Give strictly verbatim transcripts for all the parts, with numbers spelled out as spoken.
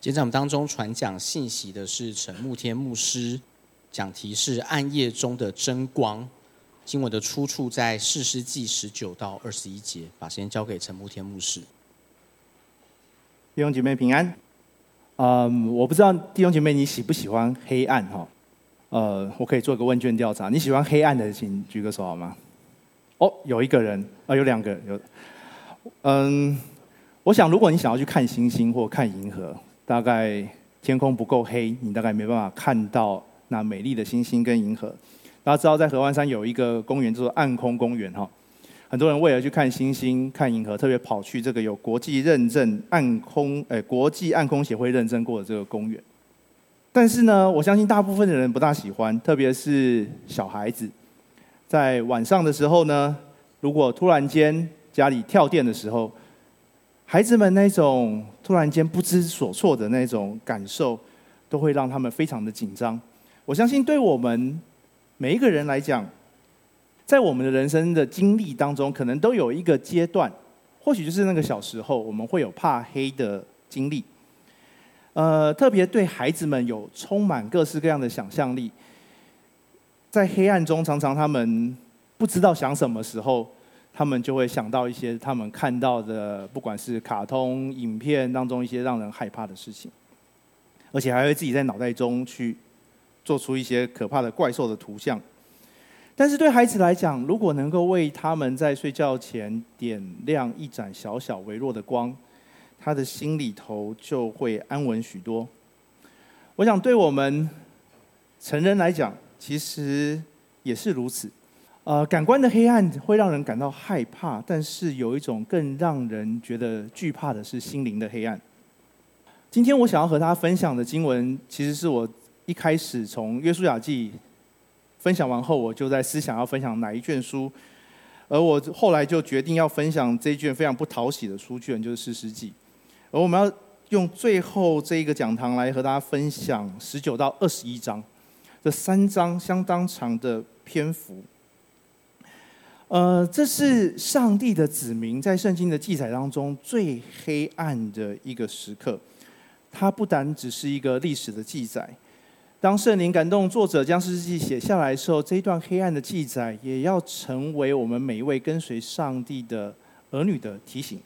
今天在我们当中传讲信息的是陈慕天牧师，讲题是暗夜中的真光。经文的出处在士师记十九到二十一节，把时间交给陈慕天牧师。 弟兄姐妹平安。嗯，我不知道弟兄姐妹你喜不喜欢黑暗哈？呃，我可以做一个问卷调查，你喜欢黑暗的请举个手好吗？哦，有一个人啊、呃，有两个有。嗯，我想如果你想要去看星星或看银河，大概天空不够黑，你大概没办法看到那美丽的星星跟银河。大家知道在合欢山有一个公园叫做暗空公园哈，很多人为了去看星星、看银河，特别跑去这个有国际认证暗空，诶，国际暗空协会认证过的这个公园。但是呢，我相信大部分的人不大喜欢，特别是小孩子，在晚上的时候呢，如果突然间家里跳电的时候，孩子们那种突然间不知所措的那种感受，都会让他们非常的紧张。我相信对我们每一个人来讲，在我们的人生的经历当中，可能都有一个阶段，或许就是那个小时候，我们会有怕黑的经历。呃，特别对孩子们有充满各式各样的想象力，在黑暗中，常常他们不知道想什么时候，他们就会想到一些他们看到的，不管是卡通影片当中一些让人害怕的事情，而且还会自己在脑袋中去做出一些可怕的怪兽的图像。但是对孩子来讲，如果能够为他们在睡觉前点亮一盏小小微弱的光，他的心里头就会安稳许多。我想对我们成人来讲，其实也是如此。呃，感官的黑暗会让人感到害怕，但是有一种更让人觉得惧怕的是心灵的黑暗。今天我想要和大家分享的经文，其实是我一开始从约书亚记分享完后，我就在思想要分享哪一卷书，而我后来就决定要分享这一卷非常不讨喜的书卷，就是士师记。而我们要用最后这一个讲堂来和大家分享十九到二十一章，这三章相当长的篇幅。呃，这是上帝的子民在圣经的记载当中最黑暗的一个时刻。它不单只是一个历史的记载，当圣灵感动作者将士师记写下来的时候，这一段黑暗的记载也要成为我们每一位跟随上帝的儿女的提醒。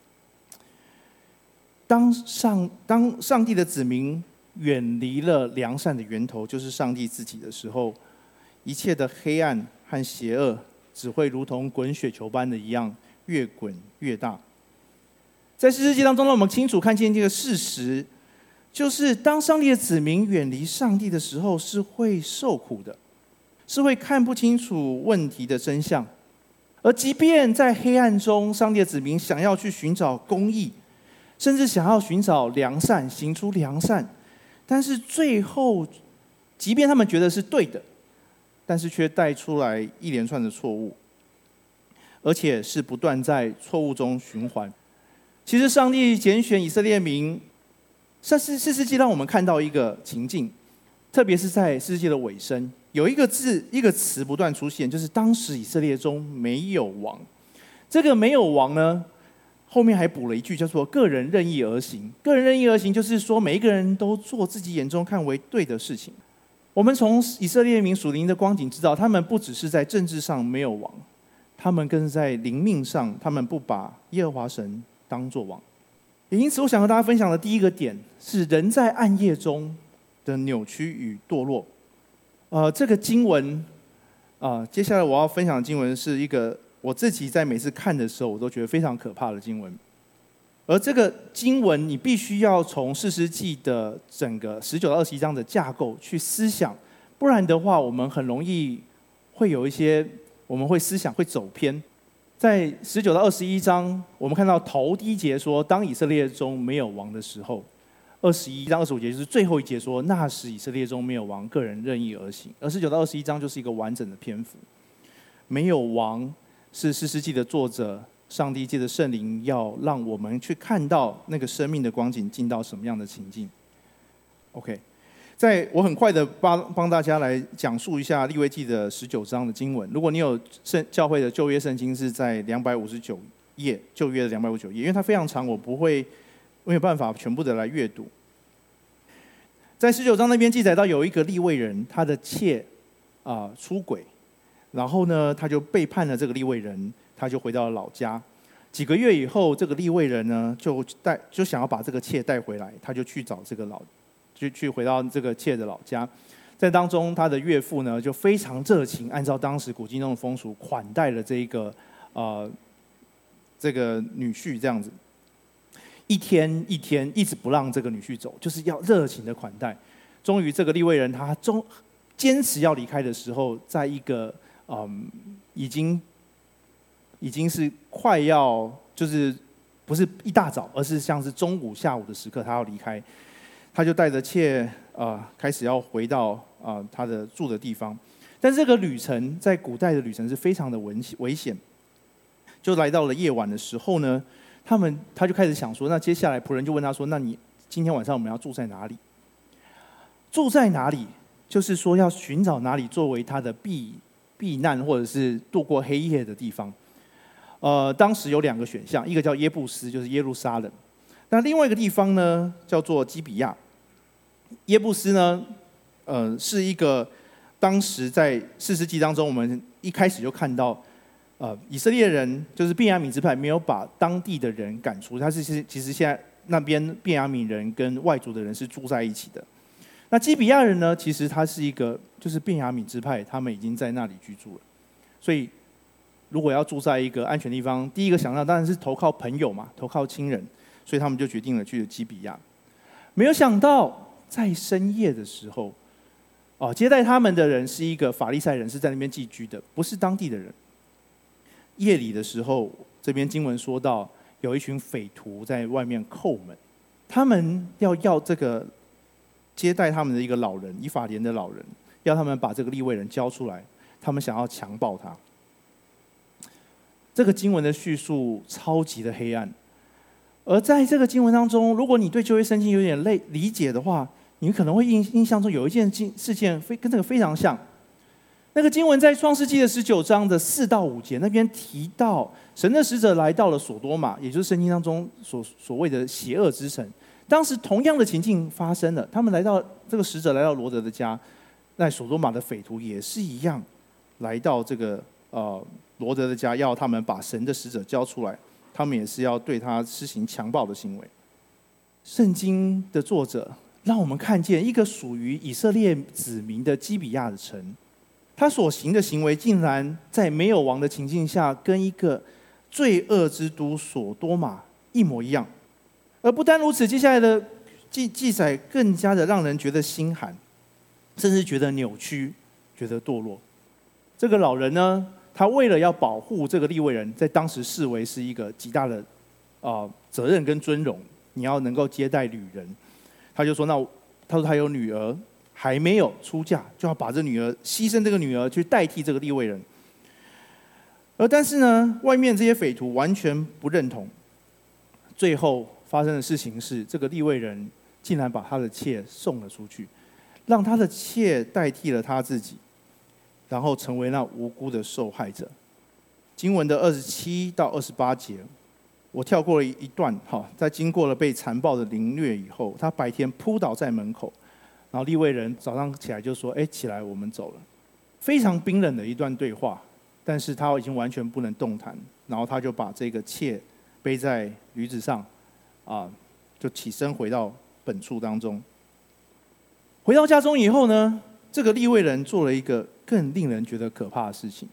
当上当上帝的子民远离了良善的源头，就是上帝自己的时候，一切的黑暗和邪恶只会如同滚雪球般的一样越滚越大。在士师记当中，让我们清楚看见这个事实，就是当上帝的子民远离上帝的时候，是会受苦的，是会看不清楚问题的真相。而即便在黑暗中，上帝的子民想要去寻找公义，甚至想要寻找良善，行出良善，但是最后，即便他们觉得是对的，但是却带出来一连串的错误，而且是不断在错误中循环。其实上帝拣选以色列民，士师记让我们看到一个情境，特别是在士师记的尾声，有一个字一个词不断出现，就是当时以色列中没有王。这个没有王呢，后面还补了一句叫做个人任意而行。个人任意而行就是说每一个人都做自己眼中看为对的事情。我们从以色列民属灵的光景知道，他们不只是在政治上没有王，他们更是在灵命上，他们不把耶和华神当作王。也因此我想和大家分享的第一个点是人在暗夜中的扭曲与堕落。呃，这个经文啊、呃，接下来我要分享的经文是一个我自己在每次看的时候我都觉得非常可怕的经文。而这个经文你必须要从士师记的整个十九到二十一章的架构去思想，不然的话我们很容易会有一些我们会思想会走偏。在十九到二十一章，我们看到头第一节说，当以色列中没有王的时候；二十一章二十五节就是最后一节说，那时以色列中没有王，个人任意而行。而十九到二十一章就是一个完整的篇幅。没有王是士师记的作者上帝借着圣灵要让我们去看到那个生命的光景进到什么样的情境。 OK， 在我很快的帮帮大家来讲述一下利未记的十九章的经文。如果你有圣教会的旧约圣经，是在两百五十九页，旧约的两百五十九页，因为它非常长，我不会没有办法全部的来阅读。 在十九章那边记载到有一个利未人，他的妾啊、呃、出轨，然后呢他就背叛了这个利未人，他就回到了老家。几个月以后，这个利未人呢就带就想要把这个妾带回来，他就去找这个老，就去回到这个妾的老家。在当中，他的岳父呢就非常热情，按照当时古今中的风俗款待了这一个呃这个女婿，这样子，一天一天一直不让这个女婿走，就是要热情的款待。终于，这个利未人他终坚持要离开的时候，在一个嗯已经。已经是快要，就是不是一大早，而是像是中午、下午的时刻，他要离开，他就带着妾呃开始要回到啊、呃、他的住的地方。但是这个旅程在古代的旅程是非常的危危险，就来到了夜晚的时候呢，他们他就开始想说，那接下来仆人就问他说，那你今天晚上我们要住在哪里？住在哪里？就是说要寻找哪里作为他的避避难或者是度过黑夜的地方。呃，当时有两个选项，一个叫耶布斯，就是耶路撒冷；那另外一个地方呢，叫做基比亚。耶布斯呢，呃，是一个当时在士师记当中，我们一开始就看到，呃，以色列人就是便雅悯支派没有把当地的人赶出，他是其实现在那边便雅悯人跟外族的人是住在一起的。那基比亚人呢，其实他是一个就是便雅悯支派，他们已经在那里居住了，所以。如果要住在一个安全地方，第一个想到当然是投靠朋友嘛，投靠亲人，所以他们就决定了去了基比亚。没有想到在深夜的时候，哦，接待他们的人是一个法利赛人，是在那边寄居的，不是当地的人。夜里的时候，这边经文说到，有一群匪徒在外面叩门，他们要要这个接待他们的一个老人，以法莲的老人，要他们把这个利未人交出来，他们想要强暴他。这个经文的叙述超级的黑暗，而在这个经文当中，如果你对旧约圣经有点类理解的话，你可能会印印象中有一件事件非跟这个非常像。那个经文在创世纪的十九章的四到五节那边提到，神的使者来到了所多玛，也就是圣经当中所所谓的邪恶之城。当时同样的情境发生了，他们来到这个使者来到罗德的家，那所多玛的匪徒也是一样，来到这个呃。罗德的家，要他们把神的使者交出来，他们也是要对他施行强暴的行为。圣经的作者让我们看见一个属于以色列子民的基比亚的城，他所行的行为竟然在没有王的情境下，跟一个罪恶之都所多玛一模一样。而不单如此，接下来的记记载更加的让人觉得心寒，甚至觉得扭曲，觉得堕落。这个老人呢？他为了要保护这个利未人，在当时视为是一个极大的啊、呃、责任跟尊荣，你要能够接待旅人，他就说：“那他说他有女儿还没有出嫁，就要把这女儿牺牲这个女儿去代替这个利未人。”而但是呢，外面这些匪徒完全不认同。最后发生的事情是，这个利未人竟然把他的妾送了出去，让他的妾代替了他自己。然后成为那无辜的受害者。经文的二十七到二十八节，我跳过了一段。哈，在经过了被残暴的凌虐以后，他白天扑倒在门口，然后利未人早上起来就说：“哎，起来，我们走了。”非常冰冷的一段对话，但是他已经完全不能动弹。然后他就把这个妾背在驴子上，啊，就起身回到本处当中。回到家中以后呢，这个利未人做了一个更令人觉得可怕的事情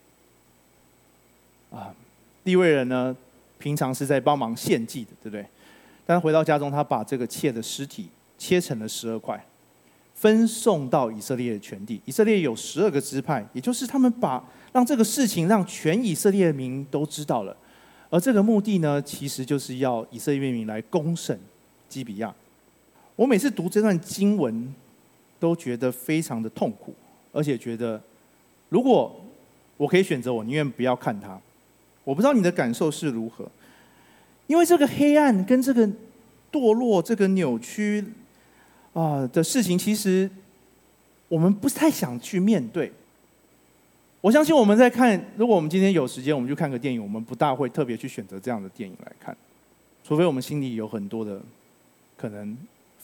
啊！利未人呢，平常是在帮忙献祭的，对不对？但是回到家中，他把这个妾的尸体切成了十二块，分送到以色列的全地。以色列有十二个支派，也就是他们把让这个事情让全以色列民都知道了。而这个目的呢，其实就是要以色列民来公审基比亚。我每次读这段经文，都觉得非常的痛苦，而且觉得，如果我可以选择，我宁愿不要看它。我不知道你的感受是如何，因为这个黑暗跟这个堕落、这个扭曲啊、呃、的事情，其实我们不太想去面对。我相信我们在看，如果我们今天有时间，我们去看个电影，我们不大会特别去选择这样的电影来看，除非我们心里有很多的可能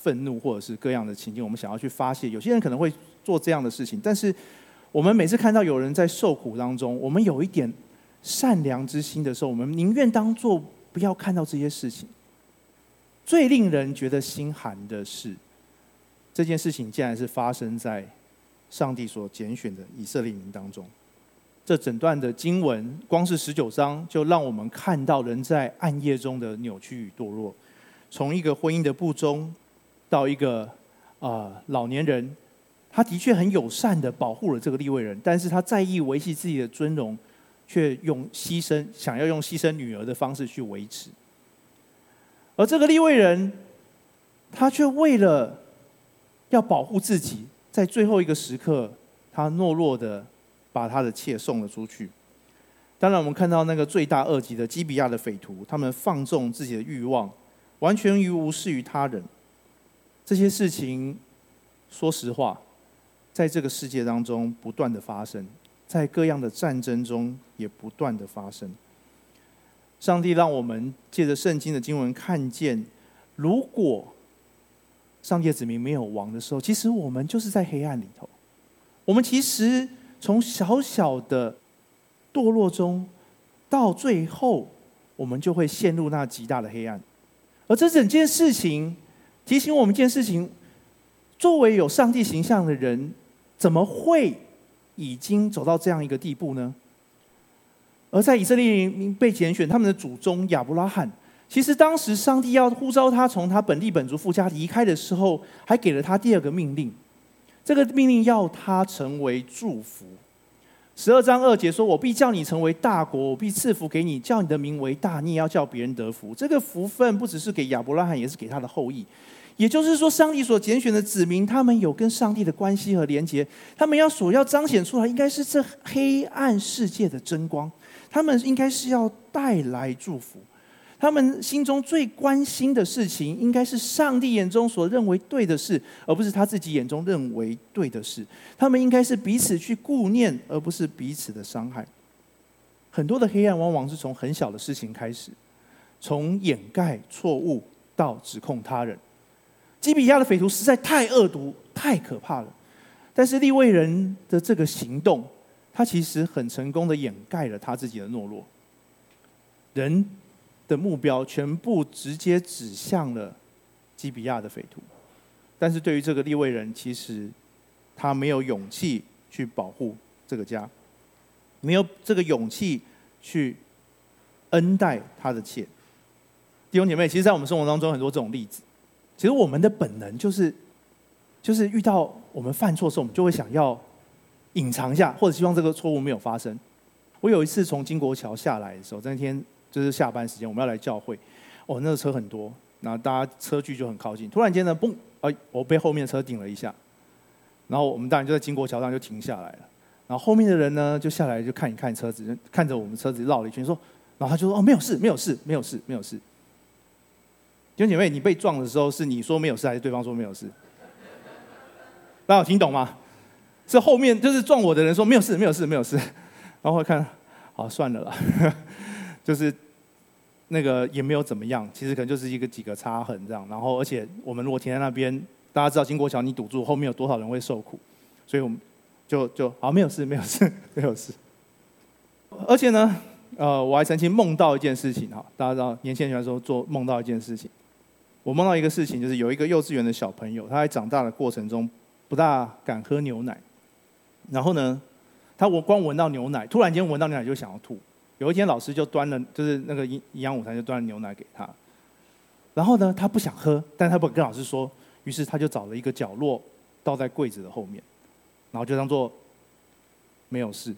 愤怒或者是各样的情境，我们想要去发泄。有些人可能会做这样的事情，但是我们每次看到有人在受苦当中，我们有一点善良之心的时候，我们宁愿当作不要看到这些事情。最令人觉得心寒的是，这件事情竟然是发生在上帝所拣选的以色列民当中。这整段的经文，光是十九章就让我们看到人在暗夜中的扭曲与堕落，从一个婚姻的不忠，到一个啊、呃、老年人，他的确很友善的保护了这个利未人，但是他在意维系自己的尊荣，却用牺牲，想要用牺牲女儿的方式去维持。而这个利未人，他却为了要保护自己，在最后一个时刻，他懦弱的把他的妾送了出去。当然，我们看到那个罪大恶极的基比亚的匪徒，他们放纵自己的欲望，完全于无视于他人。这些事情，说实话，在这个世界当中不断的发生，在各样的战争中也不断的发生。上帝让我们借着圣经的经文看见，如果上帝的子民没有王的时候，其实我们就是在黑暗里头。我们其实从小小的堕落中，到最后我们就会陷入那极大的黑暗。而这整件事情提醒我们一件事情：作为有上帝形象的人，怎么会已经走到这样一个地步呢？而在以色列民被拣选，他们的祖宗亚伯拉罕，其实当时上帝要呼召他从他本地本族父家离开的时候，还给了他第二个命令。这个命令要他成为祝福。十二章二节说：“我必叫你成为大国，我必赐福给你，叫你的名为大，你也要叫别人得福。”这个福分不只是给亚伯拉罕，也是给他的后裔。也就是说，上帝所拣选的子民，他们有跟上帝的关系和连结，他们要所要彰显出来，应该是这黑暗世界的真光。他们应该是要带来祝福，他们心中最关心的事情，应该是上帝眼中所认为对的事，而不是他自己眼中认为对的事。他们应该是彼此去顾念，而不是彼此的伤害。很多的黑暗往往是从很小的事情开始，从掩盖错误到指控他人。基比亚的匪徒实在太恶毒、太可怕了，但是利未人的这个行动，他其实很成功的掩盖了他自己的懦弱。人的目标全部直接指向了基比亚的匪徒，但是对于这个利未人，其实他没有勇气去保护这个家，没有这个勇气去恩待他的妾。弟兄姐妹，其实在我们生活当中很多这种例子，其实我们的本能就是就是遇到我们犯错的时候，我们就会想要隐藏一下，或者希望这个错误没有发生。我有一次从金国桥下来的时候，那天就是下班时间，我们要来教会，哦，那个车很多，然后大家车距就很靠近。突然间呢，嘣，哎，我被后面的车顶了一下，然后我们当然就在金国桥上就停下来了。然后后面的人呢，就下来就看一看车子，看着我们车子绕了一圈，说，然后他就说，哦，没有事，没有事，没有事，没有事。弟兄姐妹，你被撞的时候是你说没有事，还是对方说没有事？大家有听懂吗？是后面就是撞我的人说没有事，没有事，没有事。然后我看，好算了啦，就是那个也没有怎么样，其实可能就是一个几个擦痕这样。然后而且我们如果停在那边，大家知道经过桥你堵住，后面有多少人会受苦，所以我们就就好没有事，没有事，没有事。而且呢，呃，我还曾经梦到一件事情哈，大家知道年轻人喜欢说做梦到一件事情。我梦到一个事情，就是有一个幼稚园的小朋友，他在长大的过程中不大敢喝牛奶，然后呢，他我光闻到牛奶，突然间闻到牛奶就想要吐。有一天老师就端了，就是那个营营养午餐就端了牛奶给他，然后呢，他不想喝，但他不跟老师说，于是他就找了一个角落倒在柜子的后面，然后就当做没有事。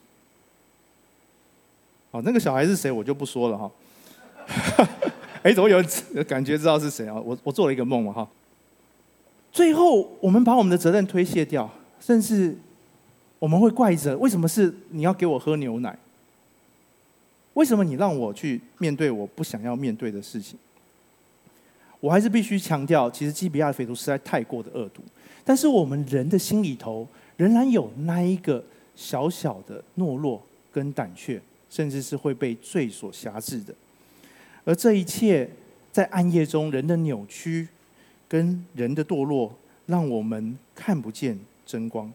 好，那个小孩是谁我就不说了哈。哎，怎么有感觉知道是谁啊？我我做了一个梦嘛哈。最后我们把我们的责任推卸掉，甚至我们会怪责，为什么是你要给我喝牛奶？为什么你让我去面对我不想要面对的事情？我还是必须强调，其实基比亚的匪徒实在太过的恶毒，但是我们人的心里头仍然有那一个小小的懦弱跟胆怯，甚至是会被罪所辖制的。而这一切在暗夜中人的扭曲， 跟人的堕落，让我们看不见真光。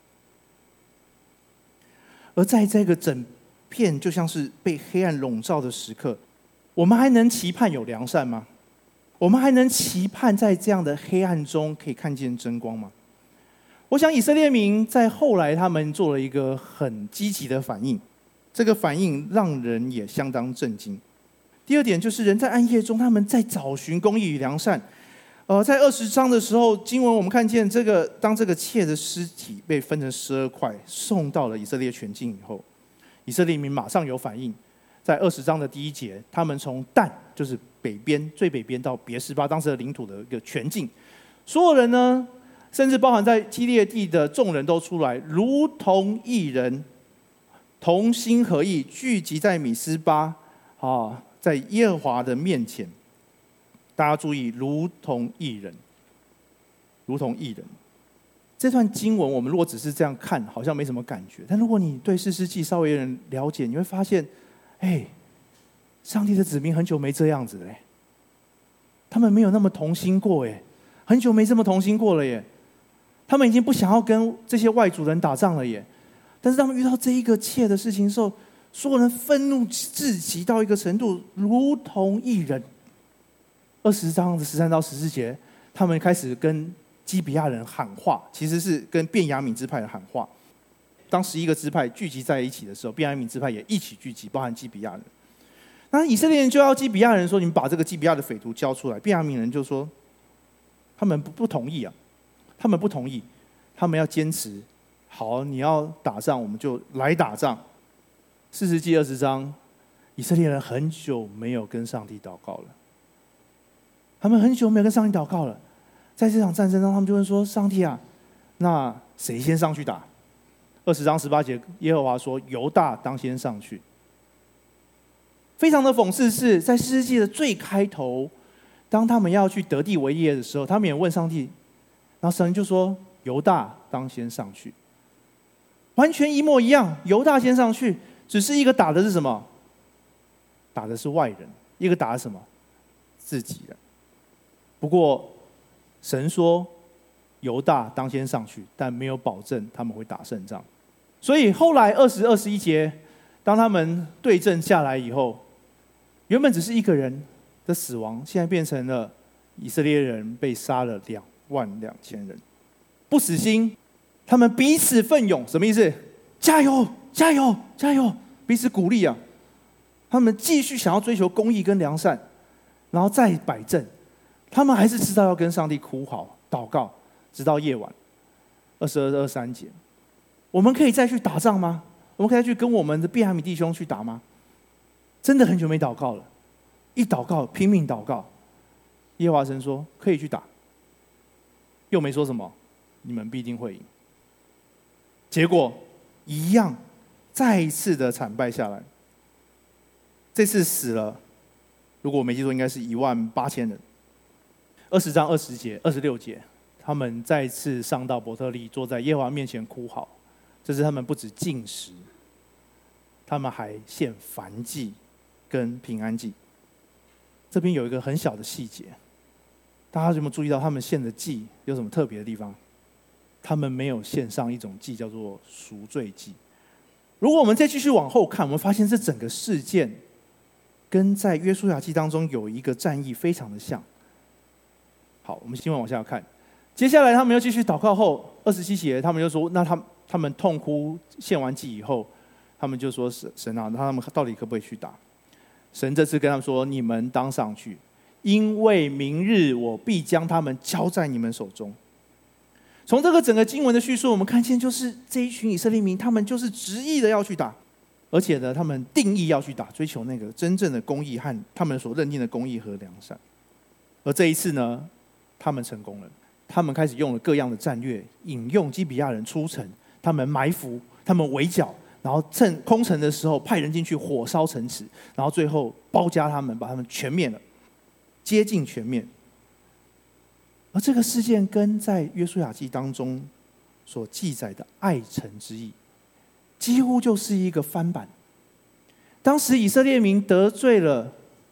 而在这个整片就像是被黑暗笼罩的时刻，我们还能期盼有良善吗？我们还能期盼在这样的黑暗中可以看见真光吗？我想以色列民在后来他们做了一个很积极的反应，这个反应让人也相当震惊。第二点就是人在暗夜中，他们在找寻公义与良善。呃，在二十章的时候，经文我们看见这个，当这个妾的尸体被分成十二块，送到了以色列全境以后，以色列民马上有反应。在二十章的第一节，他们从但，就是北边最北边到别是巴当时的领土的一个全境，所有人呢，甚至包含在基列地的众人都出来，如同一人，同心合意，聚集在米斯巴，啊，在耶和华的面前。大家注意，如同一人，如同一人。这段经文，我们如果只是这样看，好像没什么感觉。但如果你对士师记稍微有点了解，你会发现，哎，上帝的子民很久没这样子了，他们没有那么同心过，哎，很久没这么同心过了耶。他们已经不想要跟这些外族人打仗了耶。但是他们遇到这一个妾的事情的时候，所有人愤怒至极到一个程度，如同一人。二十章的十三到十四节，他们开始跟基比亚人喊话，其实是跟便雅悯支派的喊话。当十一个支派聚集在一起的时候，便雅悯支派也一起聚集，包含基比亚人。那以色列人就要基比亚人说：“你们把这个基比亚的匪徒交出来。”便雅悯人就说：“他们不不同意啊，他们不同意，他们要坚持。好，你要打仗，我们就来打仗。”士师记二十章，以色列人很久没有跟上帝祷告了。他们很久没有跟上帝祷告了，在这场战争中，他们就会说：“上帝啊，那谁先上去打？”二十章十八节，耶和华说：“犹大当先上去。”非常的讽刺是，在士师记的最开头，当他们要去得地为业的时候，他们也问上帝，然后神就说：“犹大当先上去。”完全一模一样，犹大先上去，只是一个打的是什么？打的是外人，一个打的什么？自己人。不过，神说犹大当先上去，但没有保证他们会打胜仗。所以后来二十二十一节，当他们对阵下来以后，原本只是一个人的死亡，现在变成了以色列人被杀了两万两千人。不死心，他们彼此奋勇，什么意思？加油，加油，加油！彼此鼓励啊！他们继续想要追求公义跟良善，然后再摆阵。他们还是知道要跟上帝哭嚎、祷告，直到夜晚。二十二、二十三节，我们可以再去打仗吗？我们可以再去跟我们的便雅悯弟兄去打吗？真的很久没祷告了，一祷告拼命祷告。耶和华神说可以去打，又没说什么，你们必定会赢。结果一样，再一次的惨败下来。这次死了，如果我没记错，应该是一万八千人。二十章二十节、二十六节，他们再次上到伯特利，坐在耶和华面前哭嚎。这是他们不止禁食，他们还献燔祭跟平安祭。这边有一个很小的细节，大家有没有注意到他们献的祭有什么特别的地方？他们没有献上一种祭叫做赎罪祭。如果我们再继续往后看，我们发现这整个事件跟在约书亚记当中有一个战役非常的像。好，我们新闻往下看。接下来他们又继续祷告后，二十七节他们就说，那他他们痛哭献完祭以后，他们就说神啊，那他们到底可不可以去打？神这次跟他们说，你们当上去，因为明日我必将他们交在你们手中。从这个整个经文的叙述，我们看见就是这一群以色列民，他们就是执意的要去打，而且呢，他们定义要去打，追求那个真正的公义和他们所认定的公义和良善。而这一次呢，他们成功了，他们开始用了各样的战略，引用基比亚人出城，他们埋伏，他们围剿，然后趁空城的时候派人进去火烧城池，然后最后包夹他们，把他们全灭了，接近全灭。而这个事件跟在约书亚记当中所记载的爱城之役，几乎就是一个翻版。当时以色列民得罪了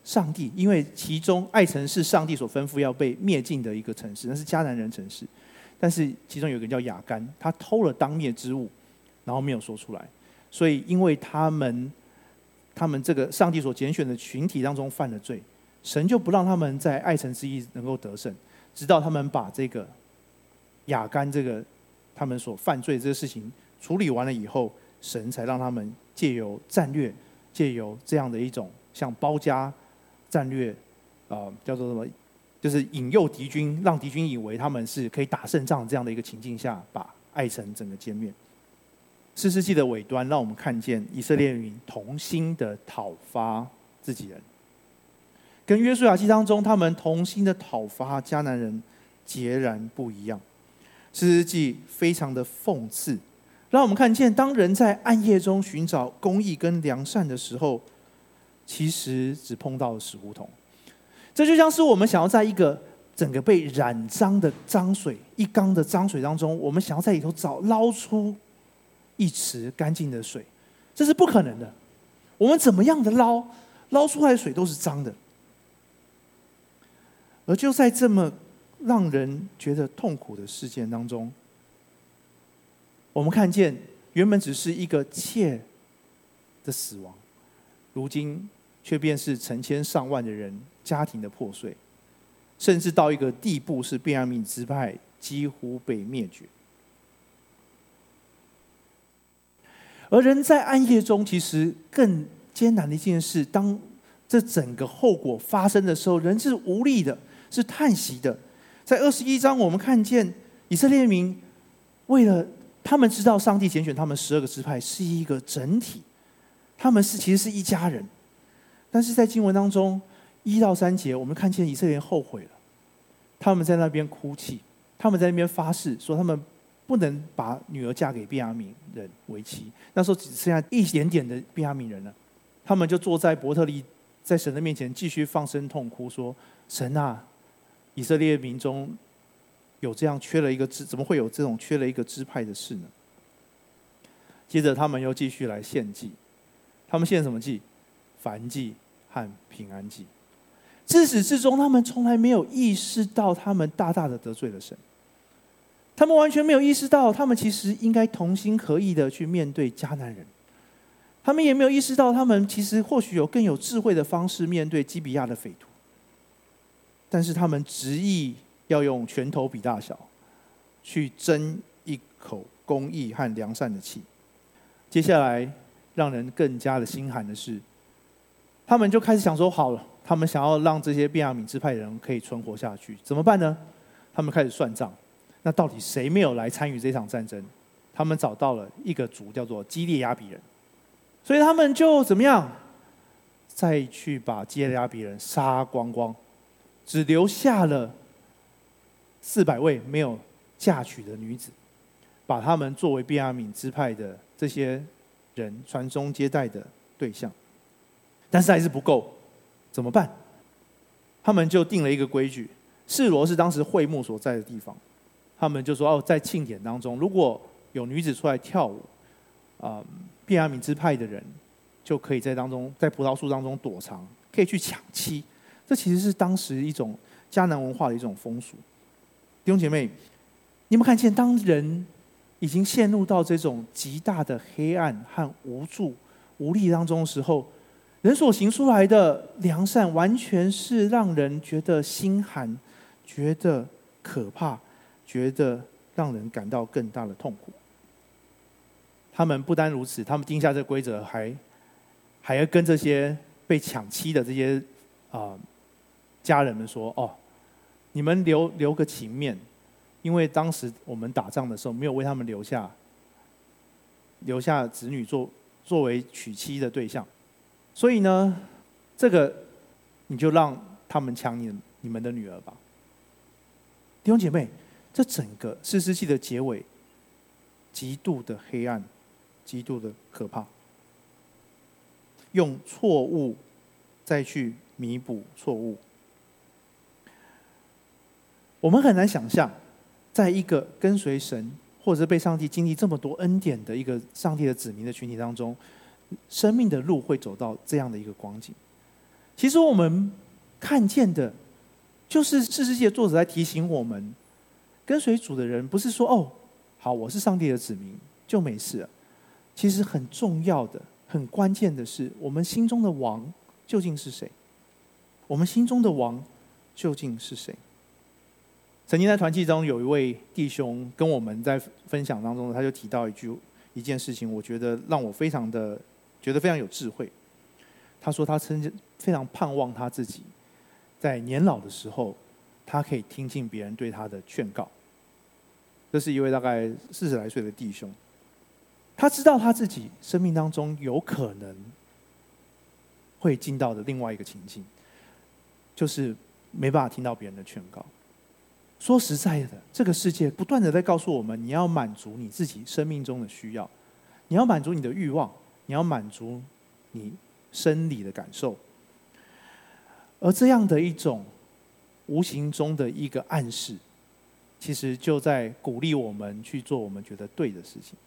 上帝，因为其中爱城是上帝所吩咐要被灭尽的一个城市，那是迦南人城市。但是其中有一个人叫亚干，他偷了当灭之物，然后没有说出来。所以因为他们他们这个上帝所拣选的群体当中犯了罪，神就不让他们在爱城之役能够得胜，直到他们把这个亚干这个他们所犯罪这个事情处理完了以后，神才让他们借由战略，借由这样的一种像包夹战略，呃，叫做什么？就是引诱敌军，让敌军以为他们是可以打胜仗这样的一个情境下，把爱城整个歼灭。士师记的尾端，让我们看见以色列民同心的讨伐自己人，跟约书亚记当中他们同心的讨伐迦南人截然不一样。士师记非常的讽刺，让我们看见，当人在暗夜中寻找公义跟良善的时候，其实只碰到了死胡同。这就像是我们想要在一个整个被染脏的脏水，一缸的脏水当中，我们想要在里头找捞出一池干净的水，这是不可能的。我们怎么样的捞，捞出来的水都是脏的。而就在这么让人觉得痛苦的事件当中，我们看见原本只是一个妾的死亡，如今却便是成千上万的人家庭的破碎，甚至到一个地步是便雅悯支派几乎被灭绝。而人在暗夜中，其实更艰难的一件事，当这整个后果发生的时候，人是无力的，是叹息的。在二十一章，我们看见以色列民为了他们知道上帝拣选他们十二个支派是一个整体，他们是其实是一家人。但是在经文当中一到三节，我们看见以色列人后悔了，他们在那边哭泣，他们在那边发誓说他们不能把女儿嫁给便雅悯人为妻。那时候只剩下一点点的便雅悯人了，他们就坐在伯特利，在神的面前继续放声痛哭，说：神啊，以色列民中有这样缺了一个支，怎么会有这种缺了一个支派的事呢？接着他们又继续来献祭，他们献什么祭？燔祭和平安祭。自始至终，他们从来没有意识到他们大大的得罪了神，他们完全没有意识到他们其实应该同心合意的去面对迦南人，他们也没有意识到他们其实或许有更有智慧的方式面对基比亚的匪徒，但是他们执意要用拳头比大小去争一口公义和良善的气。接下来让人更加的心寒的是，他们就开始想说，好了，他们想要让这些便雅悯支派的人可以存活下去，怎么办呢？他们开始算账，那到底谁没有来参与这场战争？他们找到了一个族叫做基列雅比人，所以他们就怎么样，再去把基列雅比人杀光光，只留下了四百位没有嫁娶的女子，把他们作为便雅悯支派的这些人传宗接代的对象。但是还是不够，怎么办？他们就定了一个规矩，示罗是当时会幕所在的地方，他们就说哦，在庆典当中，如果有女子出来跳舞，啊、呃，便雅悯支派的人就可以在当中，在葡萄树当中躲藏，可以去抢妻。这其实是当时一种迦南文化的一种风俗。弟兄姐妹，你有没有看见，当人已经陷入到这种极大的黑暗和无助、无力当中的时候，人所行出来的良善，完全是让人觉得心寒，觉得可怕，觉得让人感到更大的痛苦。他们不单如此，他们定下这个规则，还还要跟这些被抢妻的这些啊、呃、家人们说：哦，你们留留个情面，因为当时我们打仗的时候没有为他们留下留下子女作作为娶妻的对象。所以呢，这个你就让他们抢你你们的女儿吧。弟兄姐妹，这整个士师记的结尾，极度的黑暗，极度的可怕。用错误再去弥补错误，我们很难想象，在一个跟随神或者是被上帝经历这么多恩典的一个上帝的子民的群体当中，生命的路会走到这样的一个光景。 其实我们看见的，就是士师记的作者在提醒我们，跟随主的人不是说哦，好，我是上帝的子民就没事了。其实很重要的、很关键的是，我们心中的王究竟是谁？我们心中的王究竟是谁？曾经在团契中有一位弟兄跟我们在分享当中，他就提到一句一件事情，我觉得让我非常的觉得非常有智慧。他说他曾经非常盼望他自己在年老的时候，他可以听进别人对他的劝告。这是一位大概四十来岁的弟兄，他知道他自己生命当中有可能会进到的另外一个情境，就是没办法听到别人的劝告。说实在的，这个世界不断的在告诉我们，你要满足你自己生命中的需要，你要满足你的欲望，你要满足你生理的感受。而这样的一种无形中的一个暗示，其实就在鼓励我们去做我们觉得对的事情。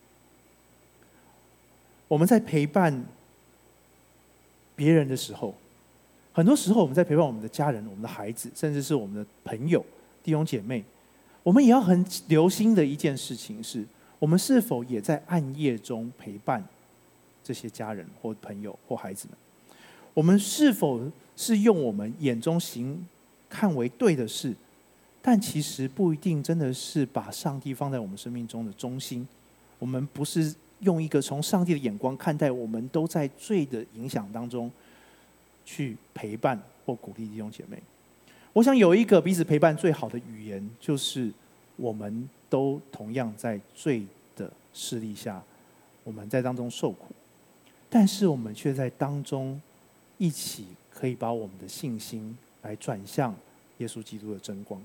我们在陪伴别人的时候，很多时候我们在陪伴我们的家人、我们的孩子，甚至是我们的朋友、弟兄姐妹，我们也要很留心的一件事情是，我们是否也在暗夜中陪伴这些家人或朋友或孩子们？我们是否是用我们眼中行看为对的事，但其实不一定真的是把上帝放在我们生命中的中心？我们不是用一个从上帝的眼光看待，我们都在罪的影响当中去陪伴或鼓励弟兄姐妹。我想有一个彼此陪伴最好的语言，就是我们都同样在罪的势力下，我们在当中受苦，但是我们却在当中一起可以把我们的信心来转向耶稣基督的真光。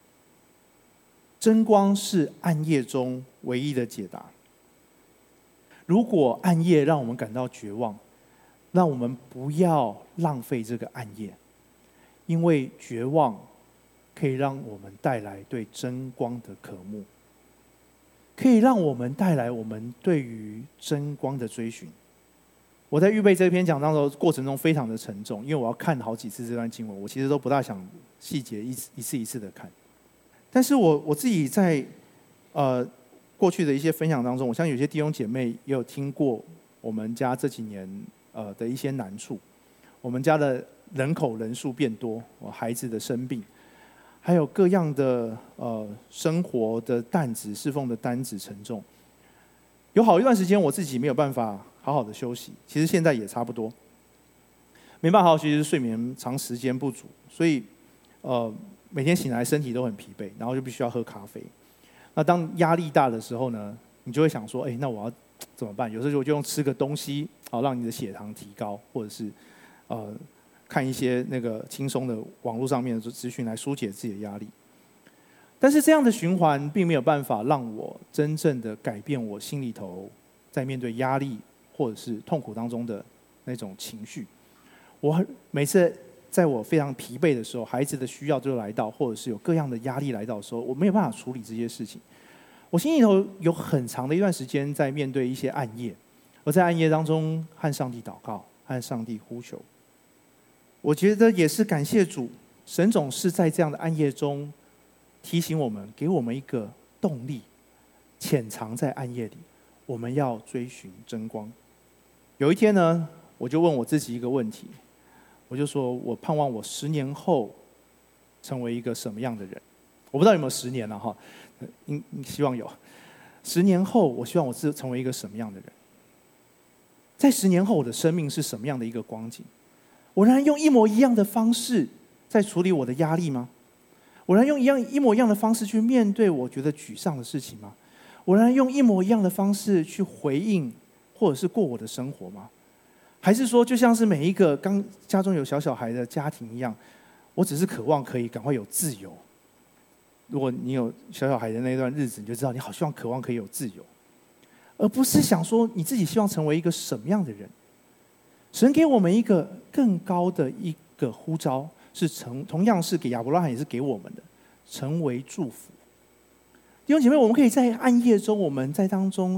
真光是暗夜中唯一的解答。如果暗夜让我们感到绝望，那我们不要浪费这个暗夜，因为绝望可以让我们带来对真光的渴慕，可以让我们带来我们对于真光的追寻。我在预备这篇讲章的过程中非常的沉重，因为我要看好几次这段经文，我其实都不大想细节一次一次一次的看。但是我我自己在呃过去的一些分享当中，我相信有些弟兄姐妹也有听过我们家这几年呃的一些难处。我们家的人口人数变多，我孩子的生病，还有各样的呃生活的担子、侍奉的担子沉重。有好一段时间我自己没有办法好好的休息，其实现在也差不多，没办法好好休息，是睡眠长时间不足，所以呃每天醒来身体都很疲惫，然后就必须要喝咖啡。那当压力大的时候呢，你就会想说，哎，那我要怎么办？有时候我就用吃个东西，好让你的血糖提高，或者是呃看一些那个轻松的网络上面的资讯来疏解自己的压力。但是这样的循环并没有办法让我真正的改变我心里头在面对压力或者是痛苦当中的那种情绪。我每次在我非常疲惫的时候，孩子的需要就来到，或者是有各样的压力来到的时候，我没有办法处理这些事情。我心里头有很长的一段时间在面对一些暗夜，而在暗夜当中和上帝祷告，和上帝呼求。我觉得也是感谢主，神总是在这样的暗夜中提醒我们，给我们一个动力，潜藏在暗夜里，我们要追寻真光。有一天呢，我就问我自己一个问题，我就说我盼望我十年后成为一个什么样的人？我不知道有没有十年了哈，应希望有。十年后，我希望我是成为一个什么样的人？在十年后，我的生命是什么样的一个光景？我仍然用一模一样的方式在处理我的压力吗？我仍然用一样一模一样的方式去面对我觉得沮丧的事情吗？我仍然用一模一样的方式去回应或者是过我的生活吗？还是说，就像是每一个刚家中有小小孩的家庭一样，我只是渴望可以赶快有自由。如果你有小小孩的那段日子，你就知道你好希望渴望可以有自由，而不是想说你自己希望成为一个什么样的人。神给我们一个更高的一个呼召，是成同样是给亚伯拉罕，也是给我们的，成为祝福。弟兄姐妹，我们可以在暗夜中，我们在当中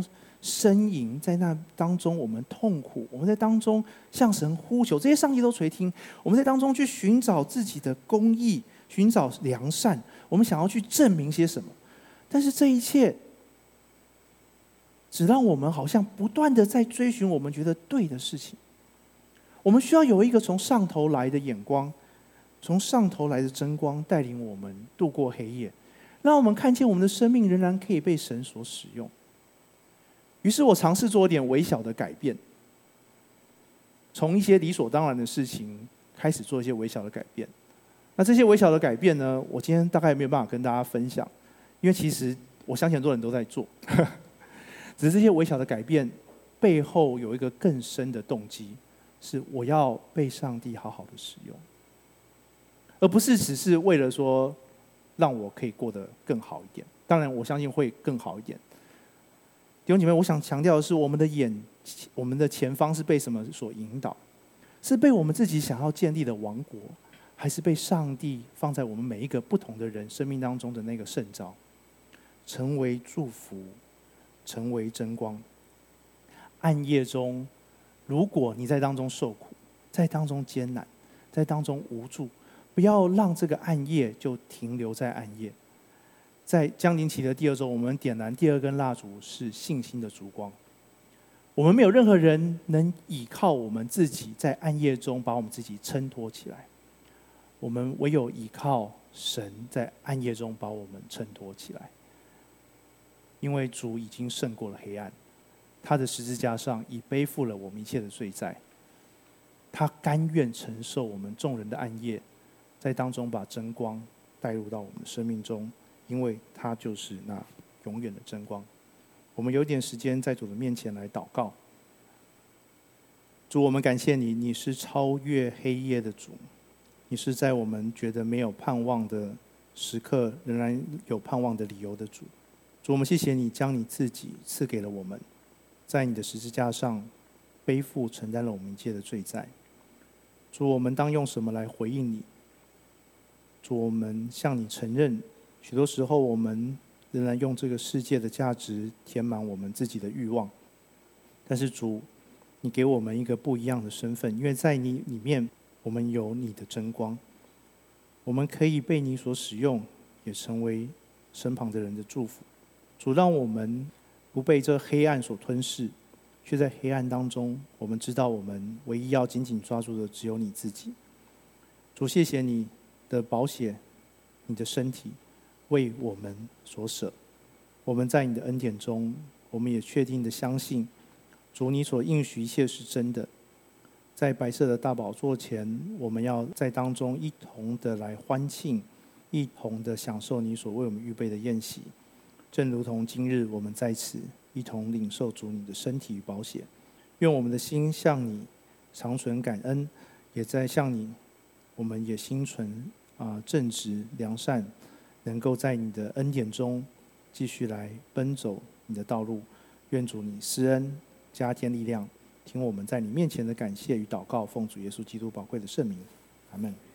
呻吟，在那当中我们痛苦，我们在当中向神呼求，这些上帝都垂听。我们在当中去寻找自己的公义，寻找良善，我们想要去证明些什么，但是这一切只让我们好像不断的在追寻我们觉得对的事情。我们需要有一个从上头来的眼光，从上头来的真光带领我们度过黑夜，让我们看见我们的生命仍然可以被神所使用。于是我尝试做一点微小的改变，从一些理所当然的事情开始做一些微小的改变。那这些微小的改变呢，我今天大概没有办法跟大家分享，因为其实我相信很多人都在做只是这些微小的改变背后有一个更深的动机，是我要被上帝好好的使用，而不是只是为了说让我可以过得更好一点。当然我相信会更好一点。弟兄姐妹，我想强调的是，我们的眼我们的前方是被什么所引导？是被我们自己想要建立的王国，还是被上帝放在我们每一个不同的人生命当中的那个圣召，成为祝福，成为真光？暗夜中，如果你在当中受苦，在当中艰难，在当中无助，不要让这个暗夜就停留在暗夜。在降临期的第二周，我们点燃第二根蜡烛，是信心的烛光。我们没有任何人能依靠我们自己在暗夜中把我们自己撑托起来，我们唯有依靠神在暗夜中把我们衬托起来。因为主已经胜过了黑暗，他的十字架上已背负了我们一切的罪债，他甘愿承受我们众人的暗夜，在当中把真光带入到我们的生命中，因为他就是那永远的真光。我们有点时间在主的面前来祷告。主，我们感谢你，你是超越黑夜的主，你是在我们觉得没有盼望的时刻仍然有盼望的理由的主。主，我们谢谢你将你自己赐给了我们，在你的十字架上背负承担了我们一切的罪债。主，我们当用什么来回应你？主，我们向你承认，许多时候我们仍然用这个世界的价值填满我们自己的欲望。但是主，你给我们一个不一样的身份，因为在你里面我们有你的真光，我们可以被你所使用，也成为身旁的人的祝福。主，让我们不被这黑暗所吞噬，却在黑暗当中，我们知道我们唯一要紧紧抓住的只有你自己。主，谢谢你的宝血，你的身体为我们所舍。我们在你的恩典中，我们也确定的相信，主，你所应许一切是真的。在白色的大宝座前，我们要在当中一同的来欢庆，一同的享受你所为我们预备的宴席。正如同今日我们在此一同领受主你的身体与宝血，愿我们的心向你长存感恩，也在向你，我们也心存啊正直良善，能够在你的恩典中继续来奔走你的道路。愿主你施恩加添力量，听我们在你面前的感谢与祷告，奉主耶稣基督宝贵的圣名，阿们。